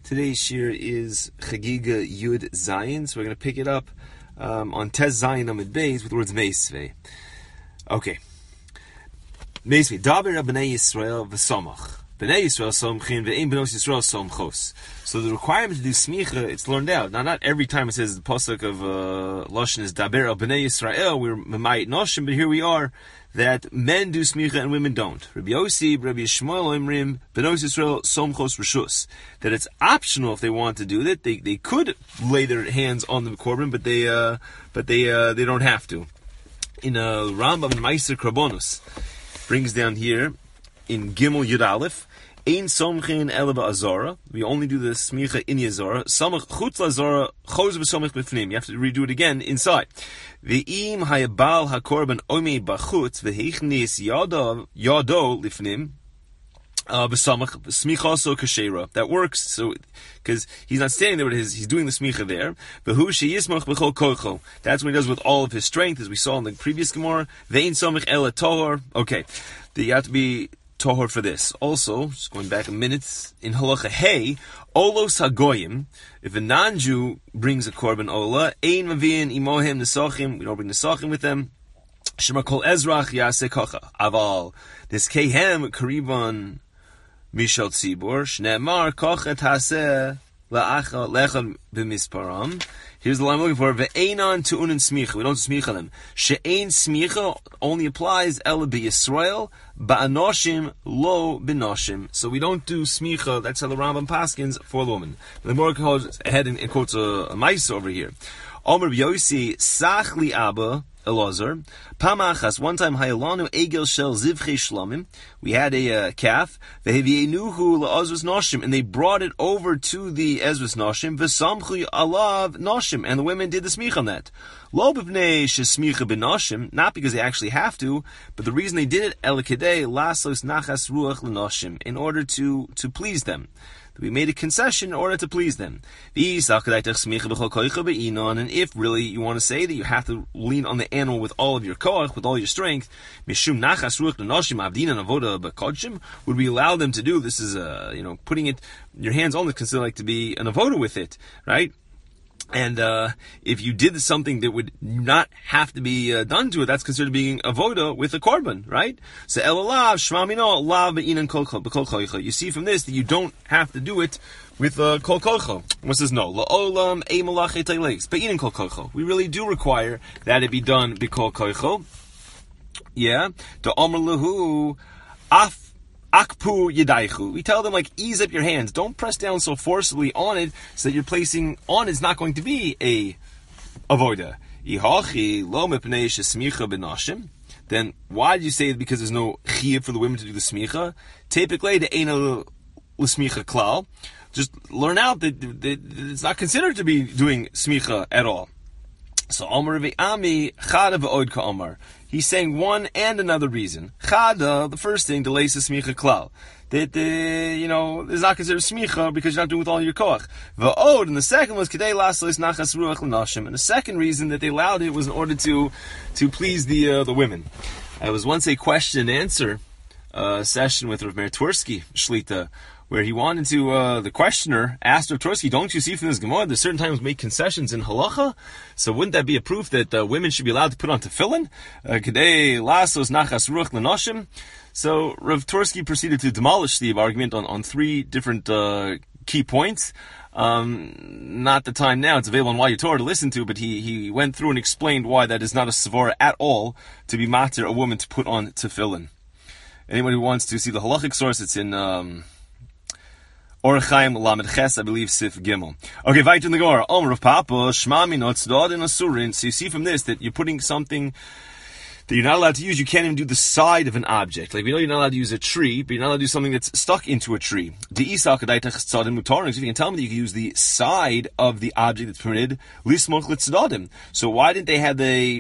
Today's shir is Chagiga Yud Zayin, so we're going to pick it up on Tez Zayin Amid Beis with the words Meisvei. Okay. Meisvei. Daber B'nai Yisrael v'samach. B'nai Yisrael somchin v'ein B'nos Yisrael somchos. So the requirement to do smicha, it's learned out. Now, not every time it says the pasuk of Lashon is Daber B'nai Yisrael, we're Memayit Noshim, but here we are, that men do smicha and women don't. Rabbi Yossi, Rabbi Shmuel Oimrim, B'nos Yisrael somchos reshus. That it's optional if they want to do that. They could lay their hands on the korban, but they don't have to. In Rambam and Meiser Krabonus brings down here in Gimel Yud Aleph, Ein somchin ela ba'azara. We only do the smicha in Yazara. Samach chutz la'azara choz v'somich b'fnim. You have to redo it again inside. Ve'im hayabal hakorban omei b'chutz v'heichnis yado lifnim b'samach smicha so kashera. That works. So because he's not standing there, but he's doing the smicha there. V'hu sheyismach b'chol kocho. That's what he does with all of his strength, as we saw in the previous Gemara. Ve'in somich ela tohar. Okay, you have to be tohor for this. Also, just going back a minute, in halacha hey, olos hagoyim, if a non-Jew brings a korban ola, ein maviin imohem nesachim, we don't bring nesachim with them. Shema kol ezrach yaseh kocha. Aval, this kehem kariban mishal tzibur, shneemar kocha taseh lecha b'misparam. Here's the line I'm looking for. Ve'einan tu'unin smicha. We don't smicha them. She'ein smicha only applies ela b'Yisrael, ba'anoshim lo b'noshim. So we don't do smicha. That's how the Rambam paskins for the woman. The Gemara goes ahead and quotes a mice over here. Omer Yossi sachli abba Elazar. Pamachas, one time hayalanu egel shel zivchei shlamim. We had a calf. Vehevienuhu la'azvus noshim, and they brought it over to the Ezvus noshim. V'samchu alav noshim, and the women did the smich on that. Lo b'pnei shesmicha b'noshim, not because they actually have to, but the reason they did it elikedei lasos nachas ruach l'noshim, in order to please them. We made a concession in order to please them. And if really you want to say that you have to lean on the animal with all of your koach, with all your strength, would we allow them to do this? Is putting your hands on it, considered like to be an avoda with it, right? And if you did something that would not have to be done to it, that's considered being avoda with a korban, right? So elalav shmamino lav be'inan kol koicha. You see from this that you don't have to do it with kol koicha. What says no? La'olam e malachet teileis be'inan kol koicha. We really do require that it be done b'kol koicha. Yeah. To omer lahu af. Akpu yedaichu. We tell them, like, ease up your hands. Don't press down so forcibly on it so that you're placing on it's not going to be a avoda. Ihachi lo mepnei shesmicha b'nashim. Then why did you say it? Because there's no chiyuv for the women to do the smicha? Typically, the eina l'smicha klal. Just learn out that it's not considered to be doing smicha at all. So Omer ve'ami chada v'od ka'omar. He's saying one and another reason. Chada, the first thing, delays the smicha klal. That, is not considered smicha because you're not doing it with all your koach. V'od, and the second was kedei laslos nachas ruach l'nashim. And the second reason that they allowed it was in order to please the women. I was once a question and answer session with Rav Meir Twersky, Shlita, where he wanted to, the questioner asked Rav Twersky, don't you see from this Gemara, there's certain times we make concessions in halacha? So wouldn't that be a proof that women should be allowed to put on tefillin? Kedei lasos nachas ruach l'noshim. So Rav Twersky proceeded to demolish the argument on three different key points. Not the time now, it's available on YU Torah to listen to, but he went through and explained why that is not a svara at all to be matir a woman to put on tefillin. Anyone who wants to see the halachic source, it's in Orach Chaim Lamed Ches, I believe, Sif Gimel. Okay, weiter in the Gemara. Omer of Papa, Shma Minot Tzedad in Asurin. So you see from this that you're putting something that you're not allowed to use. You can't even do the side of an object. Like, we know you're not allowed to use a tree, but you're not allowed to do something that's stuck into a tree. So if you can tell me that you can use the side of the object that's permitted, Lismoch L'Tzedadim. So why didn't they have the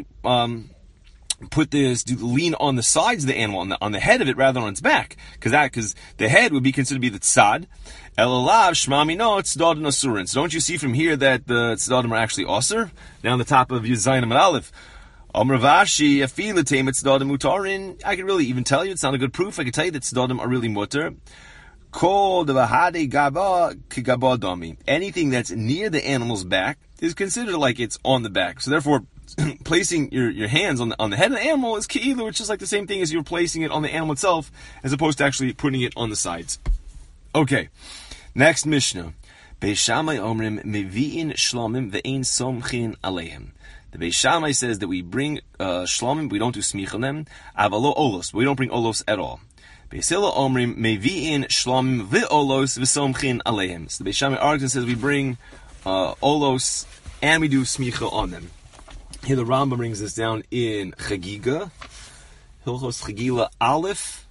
lean on the sides of the animal, on the head of it rather than on its back? Because the head would be considered to be the tzad. Elalav shmami no tzadad asurin. So don't you see from here that the tzadadim are actually osir? Now on the top of Yuzayin Amud Aleph. Amar Vashi afila teim tzadadim mutarin. I could really even tell you it's not a good proof. I could tell you that tzadadim are really mutar. Anything that's near the animal's back is considered like it's on the back. So therefore, placing your hands on the head of the animal is ki'ilu, which is like the same thing as you're placing it on the animal itself, as opposed to actually putting it on the sides. Okay, next Mishnah. Beis Shammai omrim mevi'in shlomim ve'ein somchin aleihim. The Beis Shammai says that we bring shlomim, we don't do smich on them, avalo olos, we don't bring olos at all. Beis Hillel omrim mevi'in shlomim ve'olos v'somchin aleihim. So the Beis Shammai argues and says we bring olos and we do smicha on them. Here the Rambam brings this down in Chagiga, Hilchos Chagila Aleph,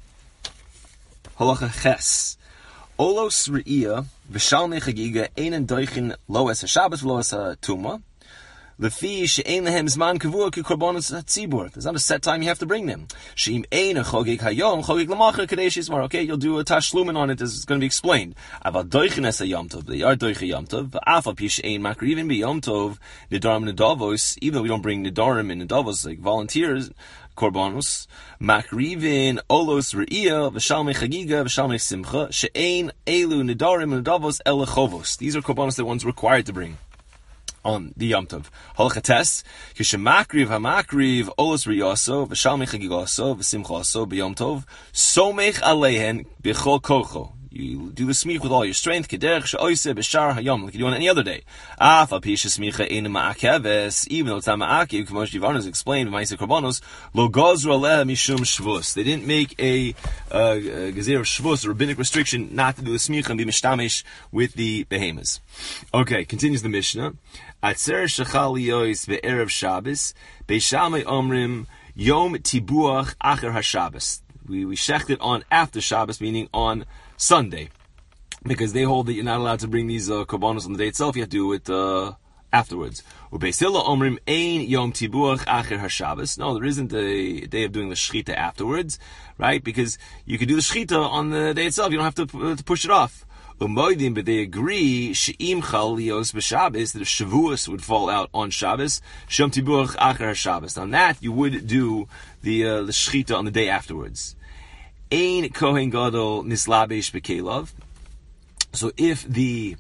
Halacha Ches. Olos Re'iyah v'shalmei Chagiga einen doichin lo es ha-Shabbos v'lo es ha-Tumah. Lefi she'ein lehem zman kavua k'korbanos hatzibur. There's not a set time you have to bring them. She'im ein chogig hayom chogig l'macher kadei shizmar. Okay, you'll do a tashlumin on it as it's going to be explained. Aval doichin es ha-Yom Tov. They are doichin Yom Tov. V'afal pi she'ein makrivin b'Yom Tov nidarim nedavos. Even though we don't bring nidarim and nedavos like volunteers, korbanos makrivin olos re'iyah v'shalmei chagiga v'shalmei simcha she'ein elu nidarim and nedavos el lechovos. These are korbanos that one's required to bring on the Yom Tov. Halacha tes, kishemakriv hamakriv olos riyaso v'shalmei chagigaso v'simchaso b'Yom Tov somech alehen b'chol kocho. You do the smich with all your strength, kederech she'oise b'shar hayom, like you do on any other day. Af al pi shesmicha ein ma'akeves, even though it's not ma'akev, K'mo Shdivarnu is explained in Ma'aseh Korbanos, lo gozru aleh mishum shvus. They didn't make a gezer of shvus, a rabbinic restriction, not to do the smicha and be mishtamish with the behemoths. Okay, continues the Mishnah. Atzer shechal yois be'erev Shabbos, Beis Shammai omrim yom tibuach acher ha-Shabbos. We shecht it on after Shabbos, meaning on Sunday, because they hold that you're not allowed to bring these korbanos on the day itself. You have to do it afterwards. Beis Hillel omrim ein yom tibuach acher ha-Shabbos. No, there isn't a day of doing the shechita afterwards, right? Because you could do the shechita on the day itself. You don't have to push it off. But they agree she'im chal lios b'Shabbos, that if Shavuos would fall out on Shabbos, shem tibuach acher ha-Shabbos. On that you would do the shechita on the day afterwards. Ein kohen gadol nislabesh b'kelav. So if the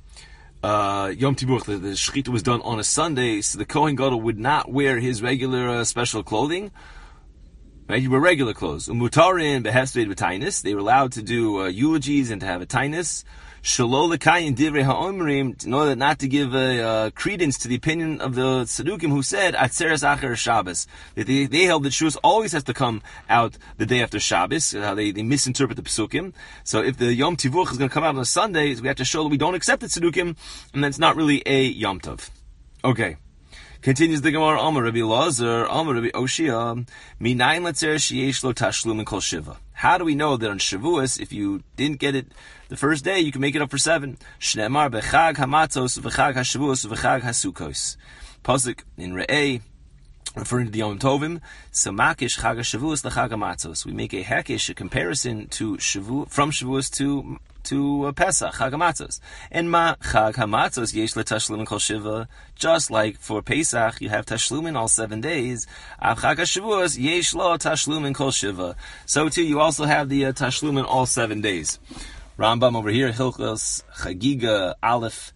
Yom Tibuach, the shechita was done on a Sunday, so the kohen gadol would not wear his regular special clothing. Right, you wear regular clothes. Umutarin behesved b'tainis. They were allowed to do eulogies and to have a tainis. Shelo lekayin divrei ha'omrim, in order not to give credence to the opinion of the Tzedukim who said atzeres acher Shabbos, that they held that Shavuos always has to come out the day after Shabbos. They misinterpret the Pesukim. So if the Yom Tivuch is going to come out on a Sunday, we have to show that we don't accept the Tzedukim, and that's not really a Yom Tov. Okay. Continues the Gemara, Amar Rabbi Lazar, Amar Rabbi Oshia, Minayin letzer sheyesh lo tashlum and kol shiva. How do we know that on Shavuos, if you didn't get it the first day, you can make it up for 7? Shneimar bechag hamatzos v'chag hashavuos v'chag hasukos. Pasuk in Re'eh, referring to the Yom Tovim, Samakish chag hashavuos l'chag hamatzos. We make a hekish, a comparison to from Shavuos to Pesach, Chag HaMatzos. And ma Chag HaMatzos yesh letashlumin kol shiva. Just like for Pesach, you have tashlumin all 7 days. Av Chag HaShavuos yesh lo tashlumin kol shiva. So too, you also have the tashlumin all 7 days. Rambam over here, Hilchos Chagiga Aleph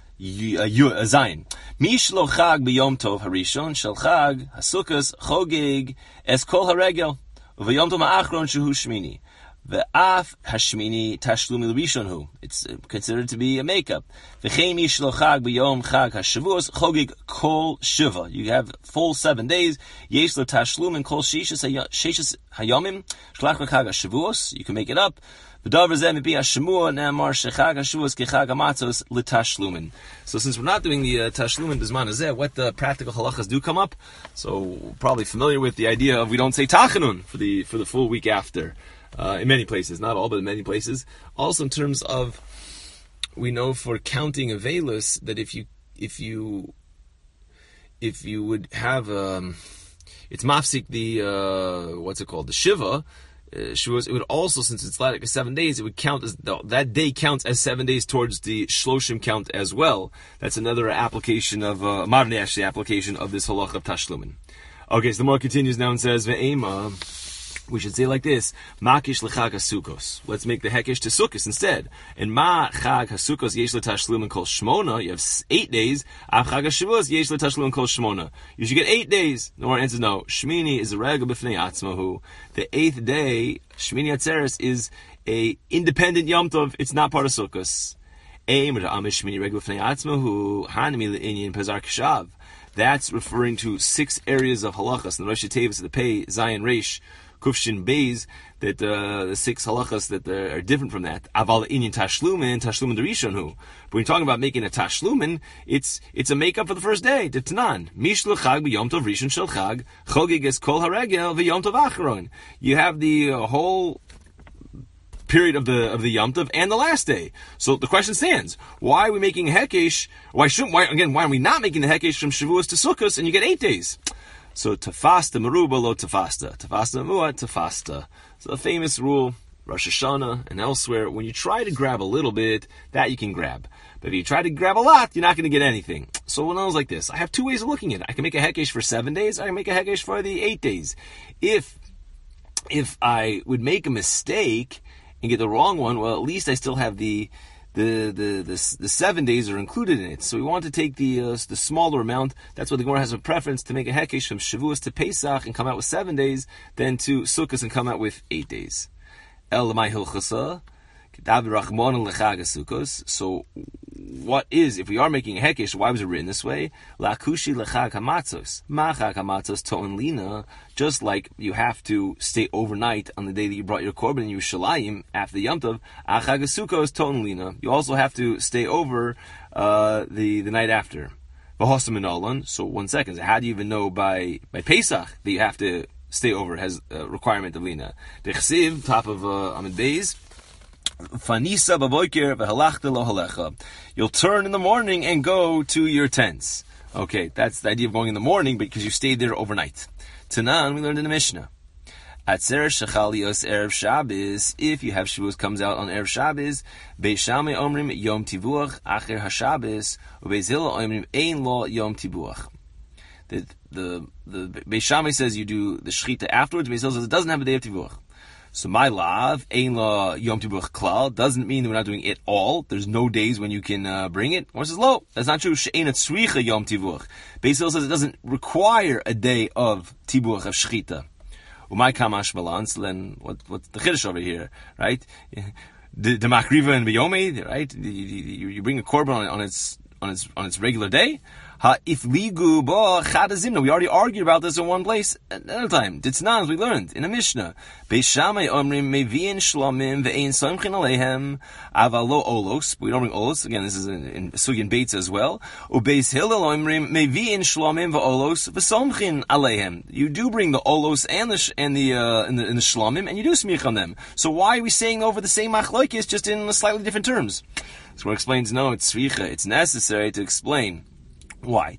Zayin. Mish lo Chag b'Yom Tov Harishon shel Chag Hasukos Chogeg es kol haregel u'v'Yom Tov ha'achron shehu Shmini. Ve'af hashmini tashlum l'rishon hu. It's considered to be a makeup. V'chein mish lo chag b'yom chag hashavuos chogig kol shiva. You have full 7 days. Yesh lo tashlum and kol sheshis hayomim shlach v'chag hashavuos. You can make it up. V'davar zeh mipi hashemua ne'amar shechag hashavuos kechag hamatzos l'tashlumin. So since we're not doing the tashlumin b'zman hazeh, what the practical halachas do come up? So probably familiar with the idea of we don't say tachanun for the full week after. In many places, not all, but in many places. Also, in terms of, we know for counting Avelus that if you would have, it's mafsik the what's it called, the shiva. It would also, since it's like 7 days, it would count as that day counts as 7 days towards the shloshim count as well. That's another application of marnesh, the application of this halach of tashlumin. Okay, so the more continues now and says ve'ema. we should say like this: Makish lechag hasukos. Let's make the hekesh to sukkos instead. And ma chag hasukos yesh letashlumin kol shmona. You have 8 days. Av chag hashavos yesh letashlumin kol shmona. You should get 8 days. The answer is no. Shmini is a regel b'fnei atzmahu. The 8th day, Shmini Atzeres, is a independent Yom Tov. It's not part of sukkos. Aim amish shmini regel b'fnei atzmahu hanami le'inyan pezar kishav. That's referring to 6 areas of halachas in the Rosh Tevis, the Pei Zion Reish Kufshin Beis, that the 6 halachas that are different from that. Aval inyan tashlumin derishon hu. But when you're talking about making a tashlumin, it's a makeup for the first day. The Tanan mishlu chag b'yom tov rishon shel chag chogig es kol haregel v'yom tov acharon. You have the whole period of the Yom Tov and the last day. So the question stands: why are we making a hekesh? Why are we not making the hekesh from Shavuos to Sukkos and you get 8 days? So tafasta meruba lo tafasta, tafasta muat tafasta. So the famous rule, Rosh Hashanah and elsewhere, when you try to grab a little bit, that you can grab. But if you try to grab a lot, you're not going to get anything. So when I was like this, I have 2 ways of looking at it. I can make a hekesh for 7 days. I can make a hekesh for the 8 days. If I would make a mistake and get the wrong one, well, at least I still have the 7 days are included in it. So we want to take the smaller amount. That's why the Gemara has a preference to make a hekesh from Shavuos to Pesach and come out with 7 days, than to Sukkot and come out with 8 days. El mai hilchasa, so what is, if we are making a hekesh, why was it written this way? Lakushi lechag hamatzos, machag hamatzos to'on lina. Just like you have to stay overnight on the day that you brought your korban in Yerushalayim after the Yom Tov, achag hasukos to'on lina. You also have to stay over the night after. V'hosam inolan. So 1 second. How do you even know by Pesach that you have to stay over? Has a requirement of lina. Dechsiv, top of Amid Beis. Fanisa b'voiker v'halachta lo halecha. You'll turn in the morning and go to your tents. Okay, that's the idea of going in the morning, because you stayed there overnight. Tanan, we learned in the Mishnah. Atzer shechalios erev Shabbos. If you have Shavuos comes out on erev Shabbos, Beis Shammai omrim yom tivuach acher haShabbos, uBeis Hillel omrim ein lo yom tivuach. The Beis Shammai says you do the shechita afterwards. Beis Hillel says it doesn't have a day of tivuach. So my lav, ein la yom tibuch klal, doesn't mean that we're not doing it all. There's no days when you can bring it. Or says, lo, that's not true. She'ein et tzricha yom tibuch. Beis Hillel says it doesn't require a day of tibuch, of shechita. Umay kamash balance, then what's the chiddush over here, right? The makriva and biyome, right? You bring a korban on its regular day. If ligu bo chadazimna, we already argued about this in one place another time. Ditznans, we learned in a Mishnah. Beis Shammai omrim meviin shlomim ve'ein somchin aleihem avalo olos. We don't bring olos. Again, this is in Sugyan Beitz as well. Ubeis Hillel omrim meviin shlomim ve'olos v'somchin aleihem. You do bring the olos and the shlomim, and you do smicha on them. So why are we saying over the same machlokes, just in slightly different terms? So one explains, no, it's tzricha. It's necessary to explain. Why?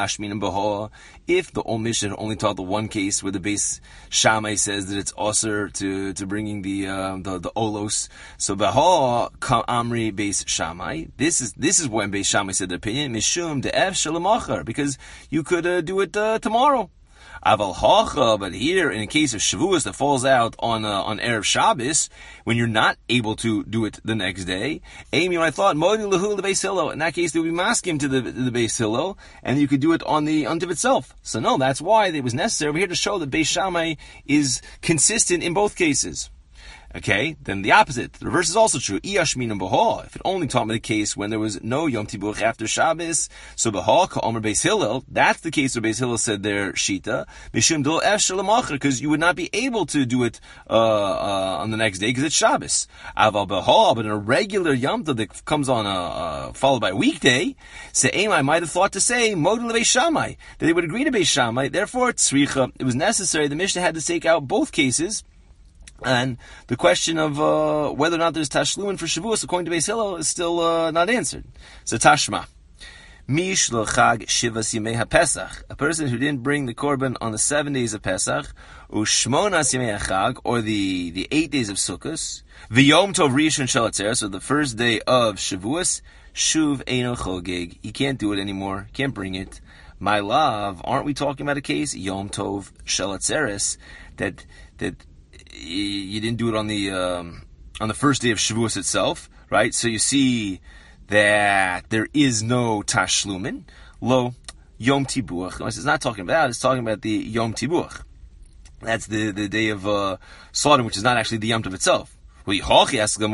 If the omission only taught the one case where the Beis Shammai says that it's osir to bringing the olos, so Beha Amri Beis Shammai. This is when Beis Shammai said the opinion mishum de'ev shalamacher, because you could do it tomorrow. Aval hacha, but here in a case of Shavuos that falls out on erev Shabbos, when you're not able to do it the next day, Amy, I thought modi lahu the Beis Hillel. In that case, they would be masking to the Beis Hillel, and you could do it on the Tiv itself. So no, that's why it was necessary over here to show that Beis Shammai is consistent in both cases. Okay, then the opposite. The reverse is also true. Iyashminam b'ha. If it only taught me the case when there was no Yom Tibuch after Shabbos, so b'ha ka'omer Beis Hillel. That's the case where Beis Hillel said their shita mishum dil ef shalamacher, because you would not be able to do it on the next day because it's Shabbos. Aval b'ha, but in a regular Yom Tov that comes on followed by a weekday, se'em, I might have thought to say model Beis Shammai, that they would agree to Beis Shammai. Therefore, tzricha, it was necessary. The Mishnah had to take out both cases. And the question of whether or not there's tashlumin for Shavuos, according to Beis Hillel, is still not answered. So Tashma. Mish lo chag shivas yimei haPesach. A person who didn't bring the korban on the 7 days of Pesach, u'shmonas yimei hachag, or the 8 days of Sukkos, v'yom tov rishon shel atzeres, so the first day of Shavuos, shuv eino chogeg. He can't do it anymore. Can't bring it. My love, aren't we talking about a case, yom tov shel atzeres, that you didn't do it on the first day of Shavuos itself, right? So you see that there is no Tashlumin, lo Yom Tibuach. It's not talking about that, it's talking about the Yom Tibuach. That's the day of slaughter, which is not actually the Yom Tov itself. You could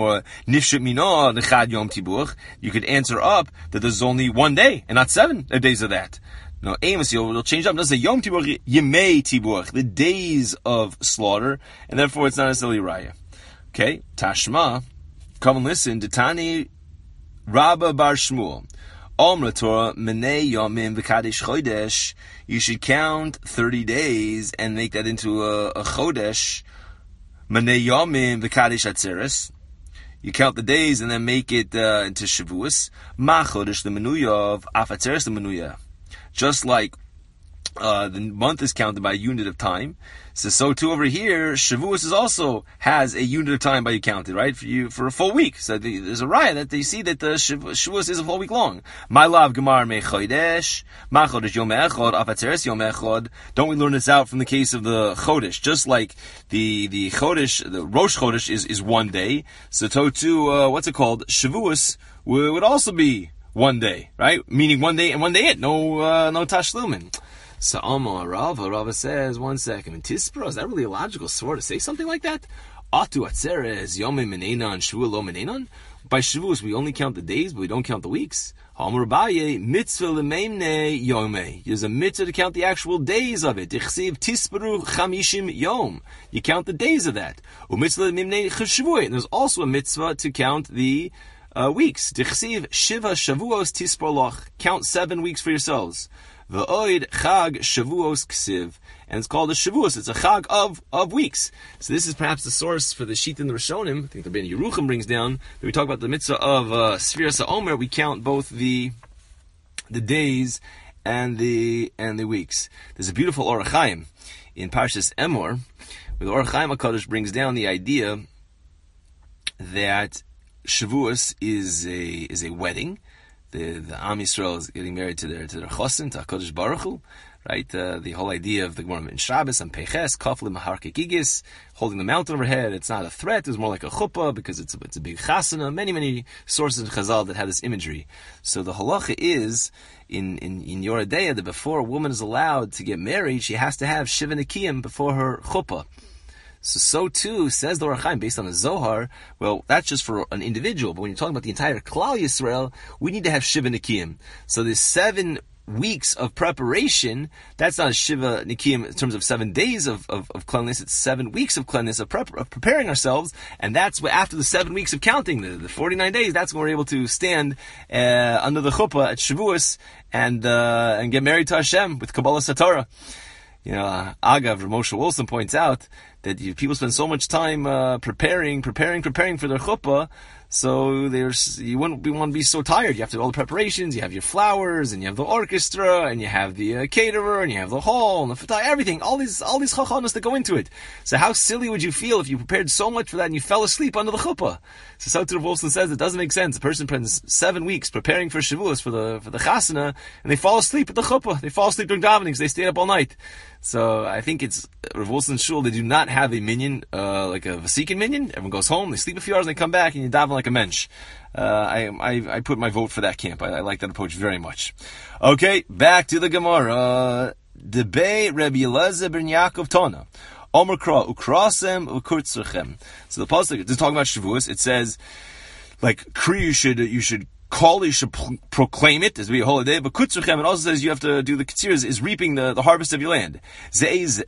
answer up that there's only one day and not 7 days of that. No, Amos, it'll change up. It doesn't say Yom Tibuach, Yemei Tibuach, the days of slaughter, and therefore it's not necessarily Raya. Okay, Tashma, come and listen. Detani Rabba Bar Shmuel. Omra Torah Menei Yomim V'Kadesh Chodesh. You should count 30 days and make that into a Chodesh. Menei Yomim V'Kadesh Atzeres. You count the days and then make it into Shavuos. Ma Chodesh the Menuyav, Af Atzeres the Menuya. Just like the month is counted by a unit of time, so too over here, Shavuos has a unit of time by you counted, right? For a full week. So there's a raya that you see that the Shavuos is a full week long. My love, Gemar me chodesh, ma chodesh yom echad, afatzeres yom echad. Don't we learn this out from the case of the chodesh? Just like the chodesh, the Rosh Chodesh is one day. So too, what's it called? Shavuos would also be one day, right? Meaning one day and one day it. No tashlumin. So Rava says, 1 second. Tispra, is that really a logical sort to say something like that? Atu atzeres yomim menenan shvuah lo menenan. By Shavuos we only count the days, but we don't count the weeks. Hamur Abaye mitzvah lemeimne yomei. There's a mitzvah to count the actual days of it. Tichsiv tispru chamishim yom. You count the days of that. Umitzvah lemeimne cheshavuah. And there's also a mitzvah to count the weeks. Tichsiv shiva shavuos tispoloch. Count 7 weeks for yourselves. V'oid chag shavuos ksiv, and it's called a shavuos. It's a chag of weeks. So this is perhaps the source for the sheet in the Rishonim. I think the Ben Yerucham brings down that we talk about the mitzvah of Sfiras HaOmer. We count both the days and the weeks. There's a beautiful Orach Chaim in Parshas Emor, where the Orach Chaim HaKadosh brings down the idea that Shavuos is a wedding. The Am Yisrael is getting married to their chosin, to HaKadosh Baruch Hu, right? The whole idea of the Gemara in Shabbos and Peches, Kaflim Mahar Kekigis, holding the mountain overhead. It's not a threat. It's more like a chuppah because it's a big chasana. Many sources in Chazal that have this imagery. So the halacha is in Yoredeya that before a woman is allowed to get married, she has to have Shiva Nekiyim before her chuppah. So too, says the Orach Chaim, based on the Zohar, well, that's just for an individual, but when you're talking about the entire Klal Yisrael, we need to have Shiva Nekiyim. So there's 7 weeks of preparation. That's not a Shiva Nekiyim in terms of 7 days of cleanliness. It's 7 weeks of cleanliness, of preparing ourselves, and that's what, after the 7 weeks of counting, the 49 days, that's when we're able to stand under the chuppah at Shavuos and get married to Hashem with Kabbalah Satorah. Agav, Moshe Wilson points out that people spend so much time preparing for their chuppah, so you want to be so tired. You have to do all the preparations, you have your flowers, and you have the orchestra, and you have the caterer, and you have the hall, and the fatah, everything, all these chachanos that go into it. So how silly would you feel if you prepared so much for that and you fell asleep under the chuppah? So Sauter Wilson says it doesn't make sense. A person spends 7 weeks preparing for Shavuos, for the chasana, and they fall asleep at the chuppah. They fall asleep during davenings. They stay up all night. So I think it's Rav Wilson's shul. They do not have a minyan, like a Vasikin minyan. Everyone goes home, they sleep a few hours, and they come back, and you daven like a mensch. I put my vote for that camp. I like that approach very much. Okay, back to the Gemara. Debei Rabbi Elazar ben Yaakov Tana. Omer Kra Ukrasem Ukurtzerchem. So the pasuk is talking about Shavuos. It says, like, Kri, you should call, you should proclaim it as we a holiday, but Kutzurchem, it also says you have to do the Ketzir, is reaping the harvest of your land. What is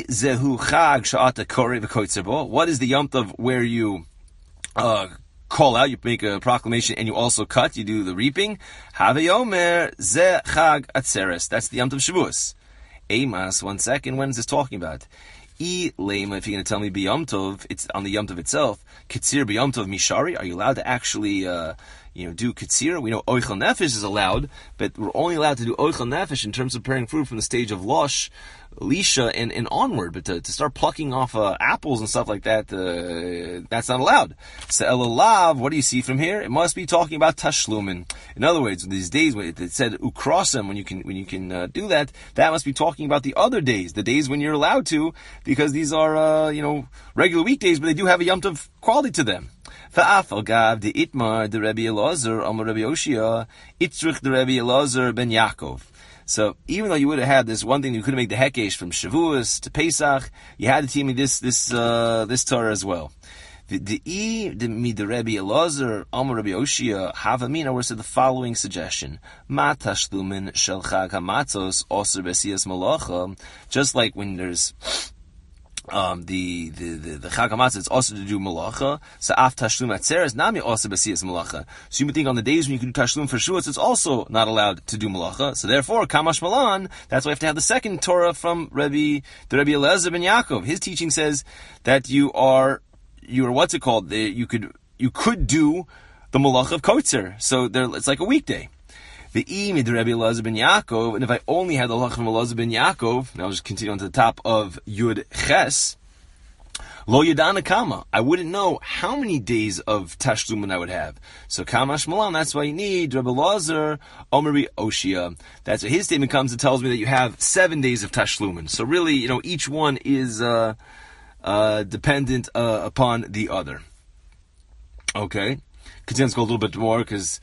the Yom Tov where you call out, you make a proclamation, and you also cut, you do the reaping? Have Yomer Ze Chag Atzeres. That's the Yom Tov Shavuos. Amos, 1 second, when is this talking about? Lema, if you're going to tell me B'Yom Tov, it's on the Yom Tov itself. Ketzir B'Yom Tov Mishari, are you allowed to actually do Ketzir? We know Oichel Nefesh is allowed, but we're only allowed to do Oichel Nefesh in terms of preparing food from the stage of Losh, Lisha, and onward. But to start plucking off apples and stuff like that, that's not allowed. So Elalav, what do you see from here? It must be talking about Tashlumin. In other words, these days when it said ukrosim, when you can do that, that must be talking about the other days, the days when you're allowed to, because these are regular weekdays, but they do have a Yom Tov quality to them. Fa'afal gav de itmar de Rabbi Elazar amar Rabbi Oshia itzrich de Rabbi Elazar ben Yaakov. So even though you would have had this one thing, you could have made the Hekesh from Shavuos to Pesach, you had to teach me this Torah as well. The Rabbi Elazar amar Rabbi Oshia havamina were said the following suggestion: Ma tashlumin shel chag hamatzos oser b'siyas malacha. Just like when there's the Chag HaMatzah, it's also to do malacha. So af tashlum atzeres nami also b'siyas malacha. So you would think on the days when you can do tashlum for Shavuos, it's also not allowed to do malacha. So therefore, kamash malan, that's why you have to have the second Torah from the Rabbi Elazar ben Yaakov. His teaching says that you are what's it called? You could do the malacha of kotzer. So it's like a weekday. The imi de Rabbi Elazar ben Yaakov, and if I only had the halacha from Elazar ben Yaakov, now I'll just continue on to the top of Yud Ches, lo yadana kama, I wouldn't know how many days of tashlumin I would have. So kamash malan, that's why you need Rabbi Elazar Omri Oshia. That's what his statement comes. It tells me that you have 7 days of tashlumin. So really, each one is dependent upon the other. Okay, continue to go a little bit more because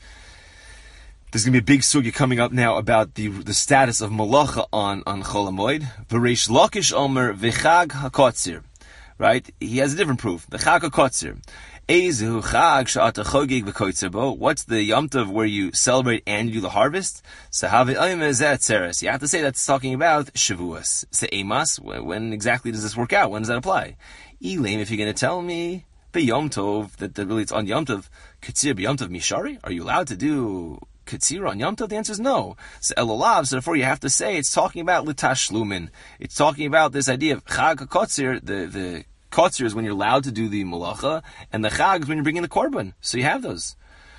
there's going to be a big sugya coming up now about the status of malacha on Chol HaMoed. V'reish Lakish Omer v'chag hakotzir. Right? He has a different proof. The chag hakotzir. Ezu chag sha'ata chogig v'kotzir bo. What's the Yom Tov where you celebrate and you do the harvest? Sahavi omer zeh atzeres. You have to say that's talking about Shavuos. Se'emas. When exactly does this work out? When does that apply? Elim, if you're going to tell me Yom Tov that really it's on Yom Tov, Katzir b'Yom Tov mishari? Are you allowed to do Katsira on Yom Tov? The answer is no. So Elolav, so therefore you have to say it's talking about L'tashlumin. It's talking about this idea of Chag HaKotzir. The Kotzir is when you're allowed to do the Malacha, and the Chag is when you're bringing the Korban. So you have those.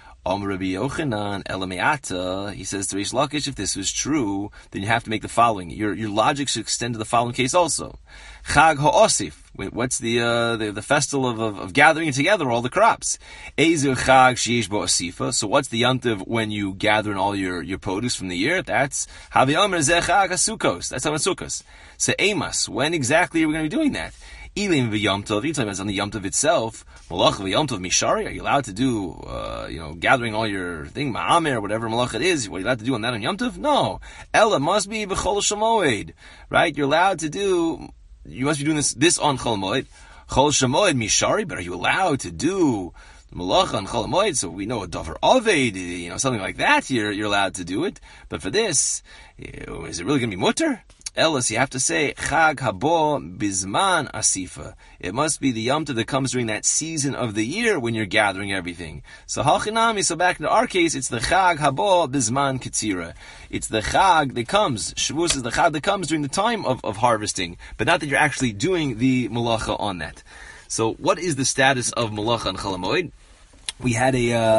Rabbi Yochanan Elameata, he says to Reish Lakish, if this was true, then you have to make the following. Your logic should extend to the following case also. Chag HaOsif. What's the festival of gathering together all the crops? Ezer Chag Sheish Bo Asifa. So what's the Yom Tov when you gather in all your produce from the year? That's Havi Omer Zeh Chag HaSukkos. That's on Sukkos. So Amos, when exactly are we going to be doing that? Elim v'Yom Tov. Each time it's on the Yom Tov itself. Malach v'Yom Tov Mishari. Are you allowed to do, gathering all your thing, Ma'amer, or whatever malach it is? What are you allowed to do on that on Yom Tov? No. Ella must be b'Chol Shamoed. Right? You're allowed to do. You must be doing this on Chol Moed. Chol Shamoed Mishari. But are you allowed to do Malach on Chol Moed? So we know a Dover Oved, something like that. You're allowed to do it. But for this, is it really going to be mutter? Ellis, you have to say Chag Habo Bizman Asifa. It must be the Yom Tov that comes during that season of the year when you're gathering everything. So Hachinami. So back into our case, it's the Chag Habo Bizman Ketzira. It's the Chag that comes. Shavuos is the Chag that comes during the time of harvesting, but not that you're actually doing the malacha on that. So what is the status of malacha on Chol HaMoed? We had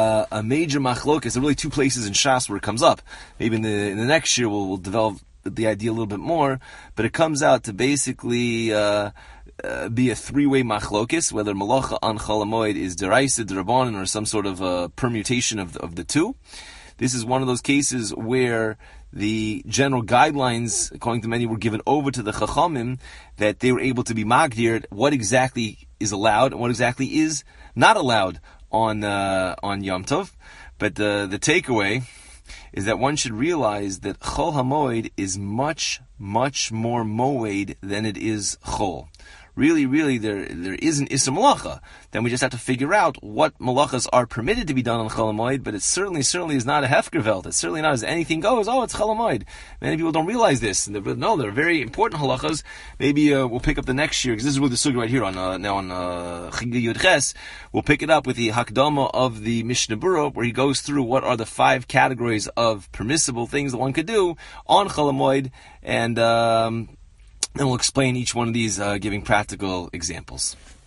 a major machlokas. There are really two places in Shas where it comes up. Maybe in the next year we'll develop the idea a little bit more, but it comes out to basically be a three-way machlokis, whether malacha on Chol HaMoed is deraisa, derabanan, or some sort of permutation of the two. This is one of those cases where the general guidelines, according to many, were given over to the Chachamim, that they were able to be magdired what exactly is allowed and what exactly is not allowed on Yom Tov. But the takeaway is that one should realize that Chol HaMoed is much, much more moed than it is Chol. Really, there is an Issa Malacha. Then we just have to figure out what Malachas are permitted to be done on Chol HaMoed, but it certainly is not a Hefkervelt. It's certainly not as anything goes, it's Chol HaMoed. Many people don't realize this. No, they're very important halachas. Maybe we'll pick up the next year, because this is really the sugya right here on Chigga Yud Ches. We'll pick it up with the Hakdama of the Mishnah Berurah, where he goes through what are the 5 categories of permissible things that one could do on Chol HaMoed, and we'll explain each one of these, giving practical examples.